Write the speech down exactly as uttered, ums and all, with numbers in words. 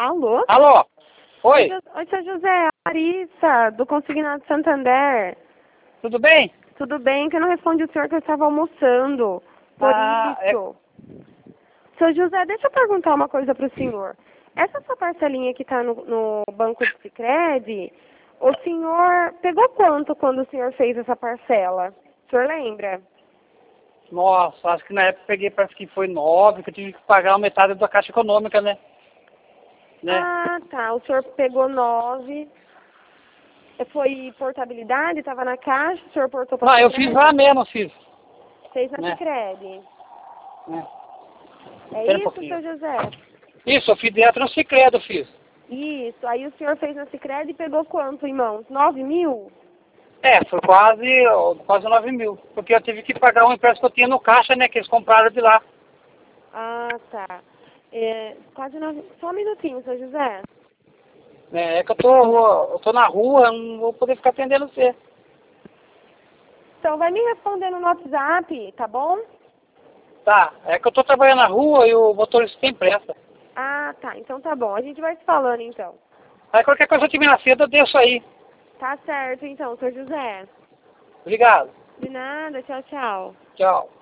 Alô? Alô? Oi, Oi, seu José, a Larissa, do Consignado Santander. tudo bem? Tudo bem? Que eu não respondi o senhor que eu estava almoçando. Por Ah, é- isso. Seu José, deixa eu perguntar uma coisa para o senhor. Essa sua parcelinha que está no, no banco de Sicredi, o senhor pegou quanto quando o senhor fez essa parcela? O senhor lembra? Nossa, acho que na época eu peguei, parece que foi nove, que eu tive que pagar a metade da Caixa Econômica, né? Né? Ah, tá. O senhor pegou nove. Foi portabilidade? Estava na caixa? O senhor portou para Não, eu Sicredi? fiz lá mesmo, fiz. Fez na Né? Sicredi. né? É Espera um isso, pouquinho. seu José? Isso, eu fiz dentro no Sicredi, eu fiz. Isso. Aí o senhor fez na Sicredi e pegou quanto em mãos? Nove mil? É, foi quase, ó, quase nove mil. Porque eu tive que pagar um empréstimo que eu tinha no caixa, né? Que eles compraram de lá. Ah, tá. É, quase nove... Só um minutinho, seu José. Né? É que eu tô, eu tô na rua, não vou poder ficar atendendo você. Então, vai me respondendo no WhatsApp, tá bom? Tá, é que eu tô trabalhando na rua e o motorista tem pressa. Ah, tá. Então tá bom. A gente vai se falando, então. Aí qualquer coisa eu tiver na cedo, eu deixo aí. Tá certo, então, seu José. Obrigado. De nada. Tchau, tchau. Tchau.